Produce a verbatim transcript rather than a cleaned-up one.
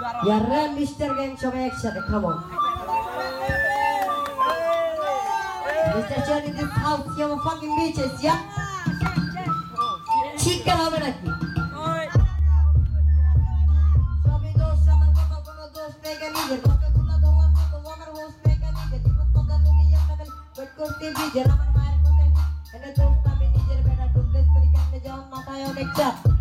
ইয়ারে mister gang সবাই একসাথে খাবো mister Johnny this house you have fucking bitches yeah chicken হবে নাকি সবই দোষ আমার কথা কোনো দোষ নেই কেন নিজের কথাগুলো দোয়ার মতো আমার হোস্ট নেই কেন নিজের জীবন কথা তুমি একটা গেল ওয়েট করতে বিজের আমার মায়ের কথা এনে দোষ আমি নিজের বেটা ডুপ্লেস করি কেন যাও মাথায় অনেক চাপ